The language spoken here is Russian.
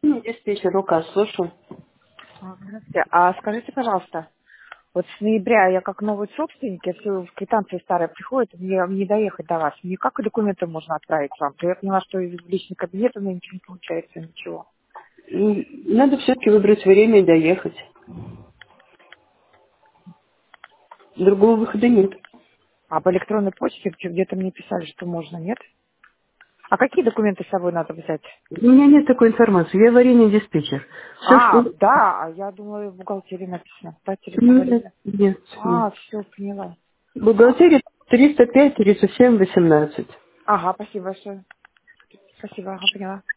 Диспетчер, рука, слушаю. Здравствуйте. А скажите, пожалуйста, вот с ноября я как новый собственник, если в квитанции старые приходят, мне не доехать до вас. Мне как документы можно отправить вам? Я поняла, что из личного кабинета у меня ничего не получается, ничего. Надо все-таки выбрать время и доехать. Другого выхода нет. А по электронной почте где-то мне писали, что можно, нет? А какие документы с собой надо взять? У меня нет такой информации. Я аварийный диспетчер. Все, А, что... да, а я думала, в бухгалтерии написано. Давайте Нет, поговорили. нет, нет. А, все, поняла. Бухгалтерия 305 37 18. Ага, спасибо большое. Спасибо, ага, поняла.